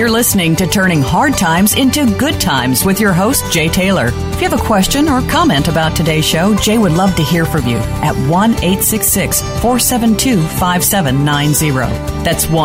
You're listening to Turning Hard Times into Good Times with your host, Jay Taylor. If you have a question or comment about today's show, Jay would love to hear from you at 1-866-472-5790. That's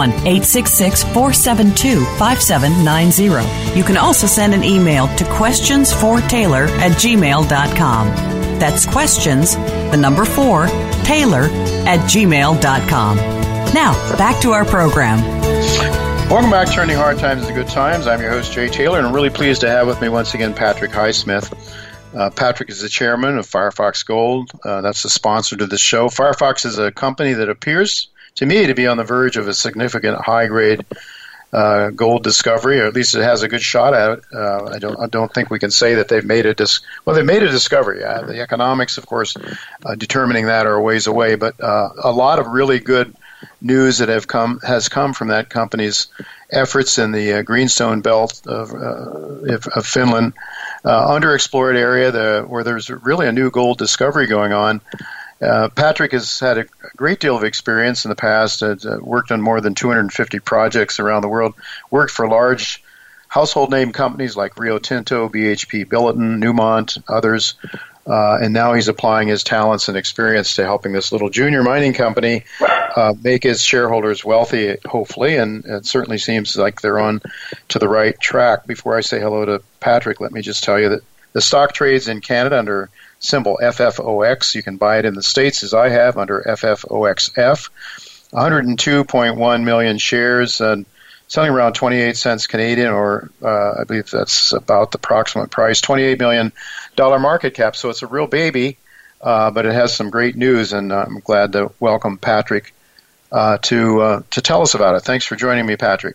1-866-472-5790. You can also send an email to questionsfortaylor@gmail.com. That's questions, the number 4, Taylor@gmail.com. Now, back to our program. Welcome back to Turning Hard Times into Good Times. I'm your host, Jay Taylor, and I'm really pleased to have with me once again Patrick Highsmith. Patrick is the chairman of Firefox Gold. That's the sponsor to this show. Firefox is a company that appears to me to be on the verge of a significant high-grade gold discovery, or at least it has a good shot at it. I don't think we can say that they've made they've made a discovery. The economics, of course, determining that are a ways away, but a lot of really good news that has come from that company's efforts in the greenstone belt of Finland, underexplored area where there's really a new gold discovery going on. Patrick has had a great deal of experience in the past, worked on more than 250 projects around the world, worked for large household name companies like Rio Tinto, BHP Billiton, Newmont, others, and now he's applying his talents and experience to helping this little junior mining company make his shareholders wealthy, hopefully, and it certainly seems like they're on to the right track. Before I say hello to Patrick, let me just tell you that the stock trades in Canada under symbol FFOX. You can buy it in the States, as I have, under FFOXF. 102.1 million shares, selling around 28 cents Canadian, or I believe that's about the approximate price, $28 million market cap. So it's a real baby, but it has some great news, and I'm glad to welcome Patrick to tell us about it. Thanks for joining me, Patrick.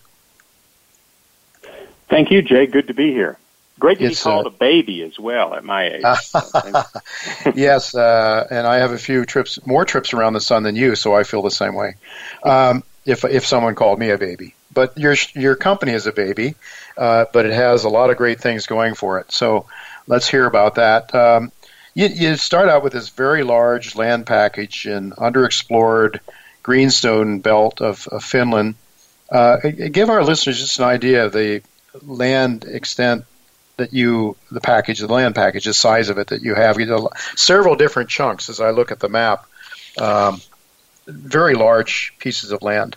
Thank you, Jay. Good to be here. Great to be called a baby as well at my age. Yes, and I have more trips around the sun than you, so I feel the same way. If someone called me a baby, but your company is a baby, but it has a lot of great things going for it. So let's hear about that. You start out with this very large land package in underexplored greenstone belt of Finland. Give our listeners just an idea of the land extent that the land package, the size of it that you have. Several different chunks as I look at the map. Very large pieces of land.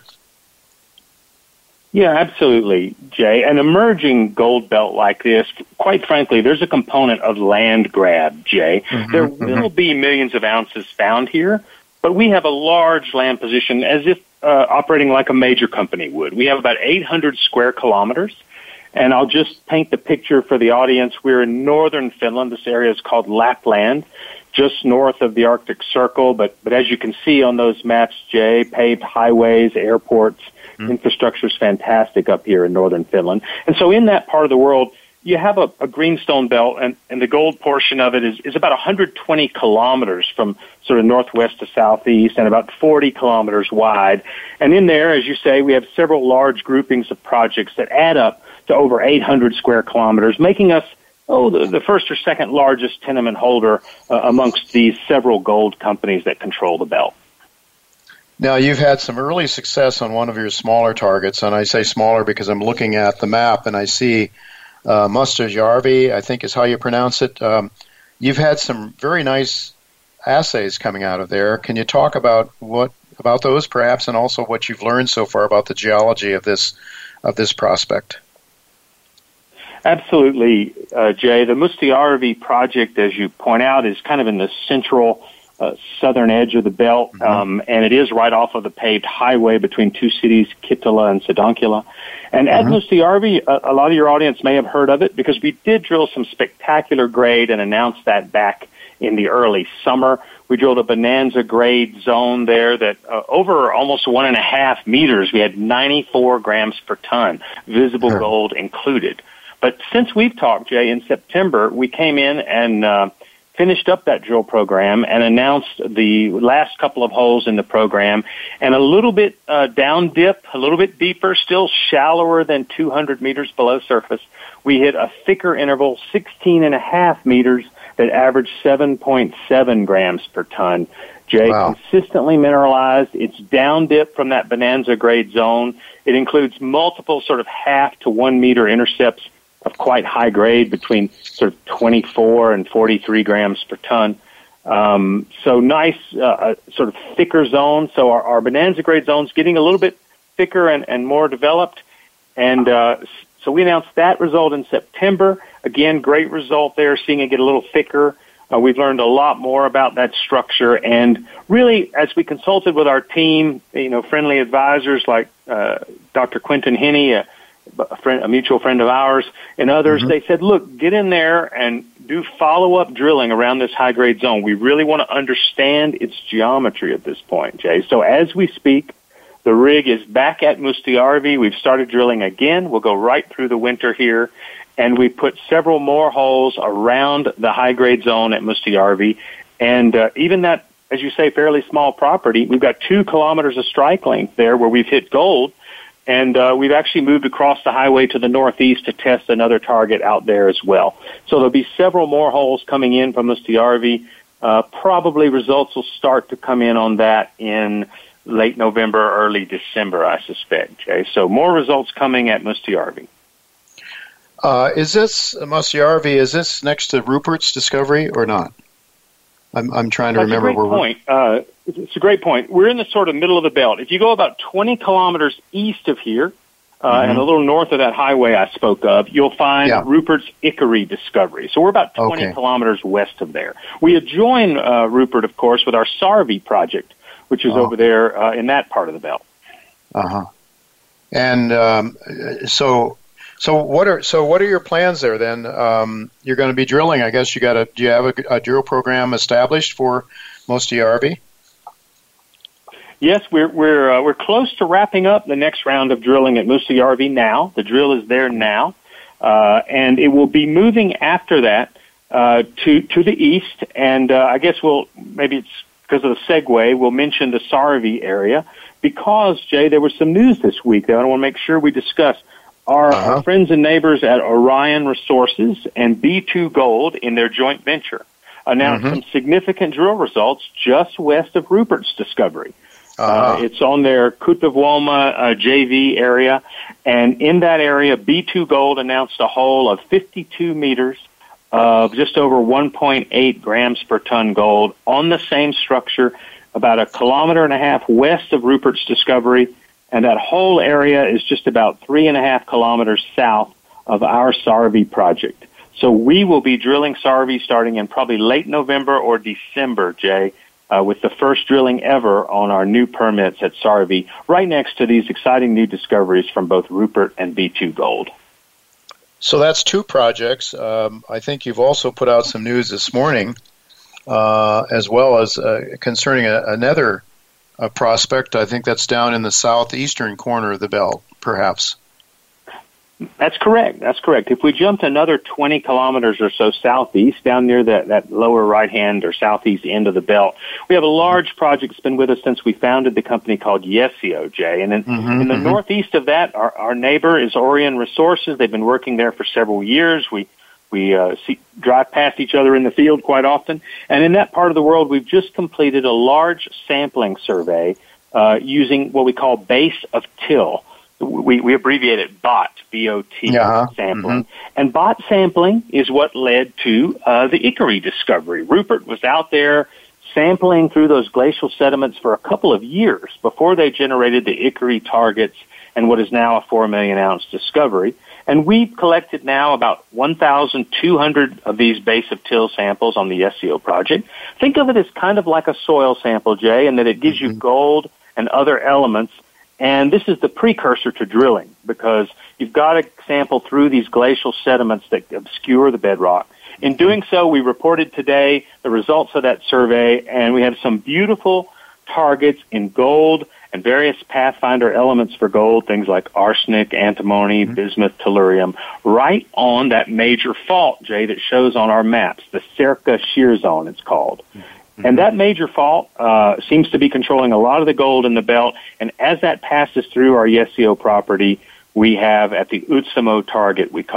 Yeah, absolutely, Jay. An emerging gold belt like this, quite frankly, there's a component of land grab, Jay. Mm-hmm, there will be millions of ounces found here, but we have a large land position as if operating like a major company would. We have about 800 square kilometers. And I'll just paint the picture for the audience. We're in northern Finland. This area is called Lapland, just north of the Arctic Circle. But as you can see on those maps, Jay, paved highways, airports, infrastructure is fantastic up here in northern Finland. And so in that part of the world, you have a greenstone belt, and the gold portion of it is about 120 kilometers from sort of northwest to southeast and about 40 kilometers wide. And in there, as you say, we have several large groupings of projects that add up to over 800 square kilometers, making us the first or second largest tenement holder amongst these several gold companies that control the belt. Now, you've had some early success on one of your smaller targets, and I say smaller because I'm looking at the map and I see Mustajärvi, I think is how you pronounce it. You've had some very nice assays coming out of there. Can you talk about those perhaps, and also what you've learned so far about the geology of this prospect? Absolutely, Jay. The Mustajärvi project, as you point out, is kind of in the central southern edge of the belt, and it is right off of the paved highway between two cities, Kittilä and Sodankylä. And at Mustajärvi, a lot of your audience may have heard of it because we did drill some spectacular grade and announced that back in the early summer. We drilled a bonanza grade zone there that over almost 1.5 meters, we had 94 grams per ton, visible gold included. But since we've talked, Jay, in September, we came in and finished up that drill program and announced the last couple of holes in the program, and a little bit down dip, a little bit deeper, still shallower than 200 meters below surface. We hit a thicker interval, 16.5 meters, that averaged 7.7 grams per ton. Jay. Wow. Consistently mineralized. It's down dip from that bonanza grade zone. It includes multiple sort of 0.5 to 1 meter intercepts of quite high grade between sort of 24 and 43 grams per ton. So nice, sort of thicker zone. So our bonanza grade zone's getting a little bit thicker and more developed. And so we announced that result in September. Again, great result there, seeing it get a little thicker. We've learned a lot more about that structure. And really, as we consulted with our team, friendly advisors like Dr. Quentin Henney, a mutual friend of ours, and others, they said, look, get in there and do follow-up drilling around this high-grade zone. We really want to understand its geometry at this point, Jay. So as we speak, the rig is back at Mustiarvi. We've started drilling again. We'll go right through the winter here, and we put several more holes around the high-grade zone at Mustiarvi. And even that, as you say, fairly small property, we've got 2 kilometers of strike length there where we've hit gold. And we've actually moved across the highway to the northeast to test another target out there as well. So there'll be several more holes coming in from Mustiarvi. Probably results will start to come in on that in late November, early December, I suspect, Jay. So more results coming at Mustiarvi. Is this Mustiarvi, is this next to Rupert's discovery or not? I'm trying to remember where we're... It's a great point. We're in the sort of middle of the belt. If you go about 20 kilometers east of here, and a little north of that highway I spoke of, you'll find Rupert's Ickery discovery. So we're about 20 kilometers west of there. We adjoin Rupert, of course, with our Sarvi project, which is over there in that part of the belt. And so what are your plans there then? You're going to be drilling. I guess do you have a drill program established for Mustiarvi? Yes, we're close to wrapping up the next round of drilling at Mustiarvi now. The drill is there now, and it will be moving after that to the east. And I guess maybe it's because of the segue, we'll mention the Sarvi area because, Jay, there was some news this week that I want to make sure we discuss. Our friends and neighbors at Orion Resources and B2 Gold in their joint venture announced some significant drill results just west of Rupert's discovery. It's on their Kutavwoma JV area, and in that area, B2 Gold announced a hole of 52 meters of just over 1.8 grams per ton gold on the same structure, about 1.5 kilometers west of Rupert's discovery, and that whole area is just about 3.5 kilometers south of our Sarvi project. So we will be drilling Sarvi starting in probably late November or December, Jay, with the first drilling ever on our new permits at Sarvi, right next to these exciting new discoveries from both Rupert and B2 Gold. So that's 2 projects. I think you've also put out some news this morning, as well as concerning another prospect. I think that's down in the southeastern corner of the belt, perhaps. That's correct. If we jumped another 20 kilometers or so southeast, down near that lower right-hand or southeast end of the belt, we have a large project that's been with us since we founded the company called Yesio, Jay. And in the northeast of that, our neighbor is Orion Resources. They've been working there for several years. We drive past each other in the field quite often. And in that part of the world, we've just completed a large sampling survey using what we call base of till. We abbreviate it BOT, B-O-T, sampling. And BOT sampling is what led to the Ickery discovery. Rupert was out there sampling through those glacial sediments for a couple of years before they generated the Ickery targets and what is now a 4 million ounce discovery. And we've collected now about 1,200 of these base of till samples on the Yesio project. Think of it as kind of like a soil sample, Jay, and that it gives you gold and other elements. And this is the precursor to drilling because you've got to sample through these glacial sediments that obscure the bedrock. In doing so, we reported today the results of that survey, and we have some beautiful targets in gold and various pathfinder elements for gold, things like arsenic, antimony, bismuth, tellurium, right on that major fault, Jay, that shows on our maps, the Serka Shear Zone, it's called. And that major fault seems to be controlling a lot of the gold in the belt. And as that passes through our Yesio property, we have at the Utsamo target, we call it,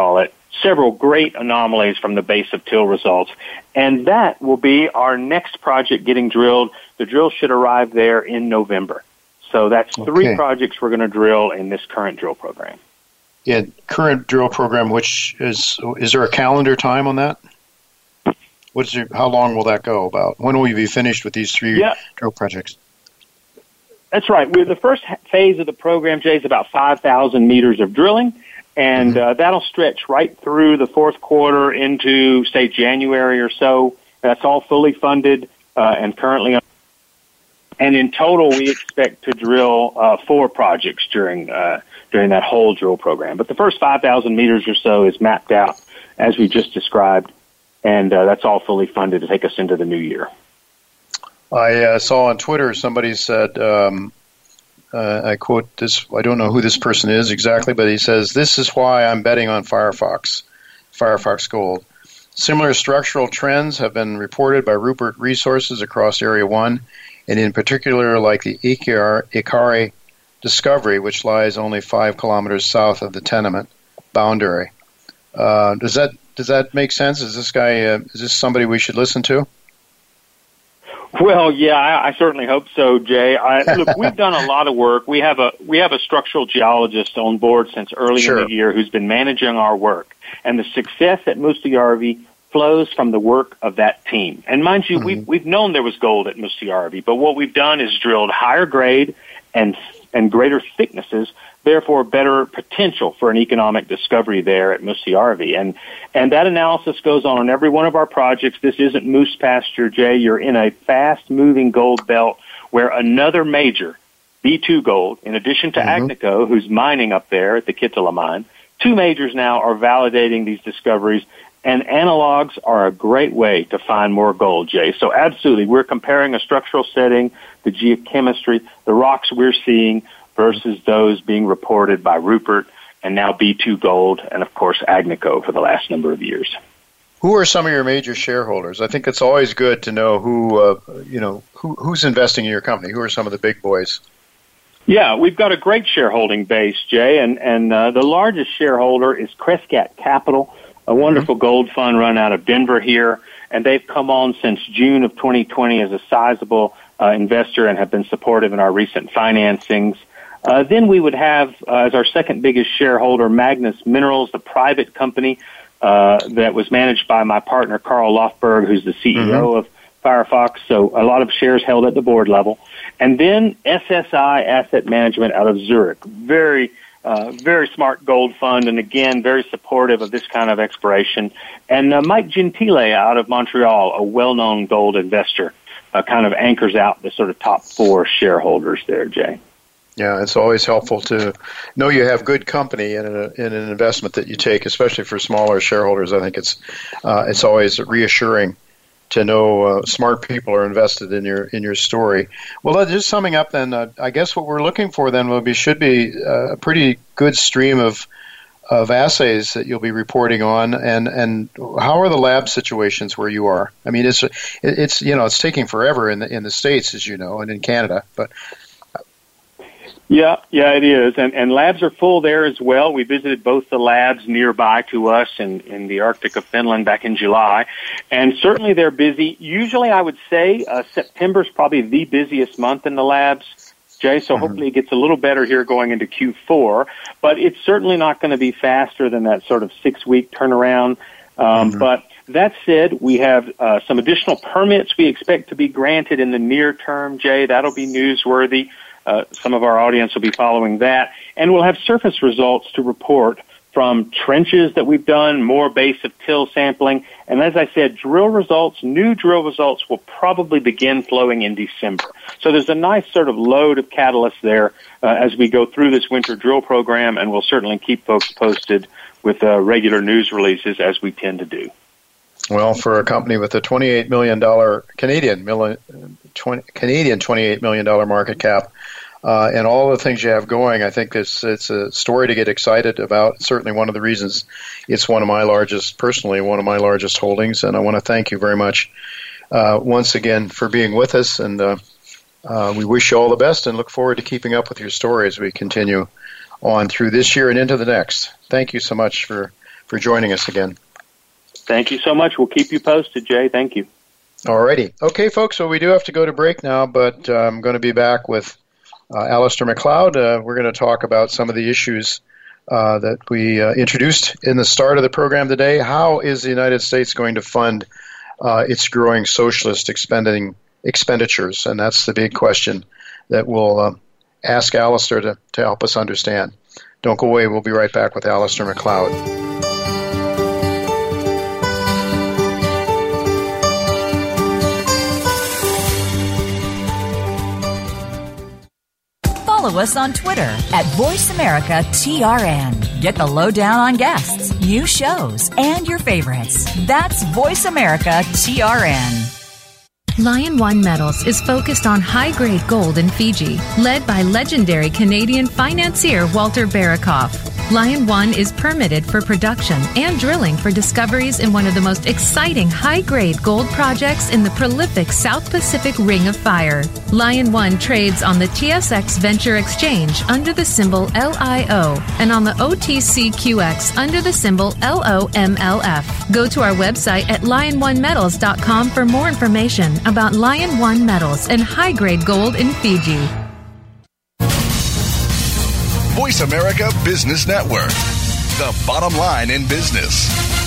several great anomalies from the base of till results. And that will be our next project getting drilled. The drill should arrive there in November. So that's 3 projects we're going to drill in this current drill program. Yeah, current drill program, which is there a calendar time on that? How long will that go about? When will you be finished with these 3 drill projects? That's right. The first phase of the program, Jay, is about 5,000 meters of drilling, and that'll stretch right through the fourth quarter into, say, January or so. That's all fully funded and currently on. And in total, we expect to drill 4 projects during that whole drill program. But the first 5,000 meters or so is mapped out, as we just described, and that's all fully funded to take us into the new year. I saw on Twitter somebody said, I quote this, I don't know who this person is exactly, but he says, "This is why I'm betting on Firefox Gold. Similar structural trends have been reported by Rupert Resources across Area 1, and in particular like the Ikari discovery, which lies only 5 kilometers south of the tenement boundary." Does that make sense? Is this somebody we should listen to? Well, yeah, I certainly hope so, Jay. Look, we've done a lot of work. We have a structural geologist on board since early in the year who's been managing our work, and the success at Mustajärvi flows from the work of that team. And mind you, we've known there was gold at Mustajärvi, but what we've done is drilled higher grade and greater thicknesses, therefore better potential for an economic discovery there at Mustajärvi. And that analysis goes on every one of our projects. This isn't moose pasture, Jay. You're in a fast-moving gold belt where another major, B2 Gold, in addition to Agnico, who's mining up there at the Kittilä mine, 2 majors now are validating these discoveries, and analogs are a great way to find more gold, Jay. So absolutely, we're comparing a structural setting, the geochemistry, the rocks we're seeing versus those being reported by Rupert and now B2 Gold and, of course, Agnico for the last number of years. Who are some of your major shareholders? I think it's always good to know who's investing in your company. Who are some of the big boys? Yeah, we've got a great shareholding base, Jay, and the largest shareholder is Crescat Capital, a wonderful gold fund run out of Denver here, and they've come on since June of 2020 as a sizable investor and have been supportive in our recent financings. Then we would have, as our second biggest shareholder, Magnus Minerals, the private company that was managed by my partner, Carl Lofberg, who's the CEO of Firefox, so a lot of shares held at the board level. And then SSI Asset Management out of Zurich, very smart gold fund, and again, very supportive of this kind of exploration. And Mike Gentile out of Montreal, a well-known gold investor, kind of anchors out the sort of top 4 shareholders there, Jay. Yeah, it's always helpful to know you have good company in an investment that you take, especially for smaller shareholders. I think it's always reassuring to know smart people are invested in your story. Well, just summing up then, I guess what we're looking for then should be a pretty good stream of assays that you'll be reporting on, and how are the lab situations where you are? I mean, it's taking forever in the States, as you know, and in Canada, but. Yeah, it is. And labs are full there as well. We visited both the labs nearby to us in the Arctic of Finland back in July. And certainly they're busy. Usually I would say September is probably the busiest month in the labs, Jay, so hopefully it gets a little better here going into Q4. But it's certainly not going to be faster than that sort of 6-week turnaround. But that said, we have some additional permits we expect to be granted in the near term, Jay. That'll be newsworthy. Some of our audience will be following that. And we'll have surface results to report from trenches that we've done, more base of till sampling. And as I said, new drill results will probably begin flowing in December. So there's a nice sort of load of catalysts there as we go through this winter drill program, and we'll certainly keep folks posted with regular news releases as we tend to do. Well, for a company with a $28 million Canadian $28 million market cap, and all the things you have going, I think it's a story to get excited about. Certainly one of the reasons it's one of my largest holdings, and I want to thank you very much once again for being with us, and we wish you all the best and look forward to keeping up with your story as we continue on through this year and into the next. Thank you so much for for joining us again. Thank you so much. We'll keep you posted, Jay. Thank you. Alrighty. Okay, folks, so we do have to go to break now, but I'm going to be back with Alistair MacLeod. We're going to talk about some of the issues that we introduced in the start of the program today. How is the United States going to fund its growing socialist expenditures? And that's the big question that we'll ask Alistair to help us understand. Don't go away. We'll be right back with Alistair MacLeod. Follow us on Twitter at VoiceAmericaTRN. Get the lowdown on guests, new shows, and your favorites. That's VoiceAmericaTRN. Lion One Metals is focused on high-grade gold in Fiji, led by legendary Canadian financier Walter Barakoff. Lion One is permitted for production and drilling for discoveries in one of the most exciting high-grade gold projects in the prolific South Pacific Ring of Fire. Lion One trades on the TSX Venture Exchange under the symbol LIO and on the OTCQX under the symbol LOMLF. Go to our website at liononemetals.com for more information about Lion One Metals and high-grade gold in Fiji. Voice America Business Network, the bottom line in business.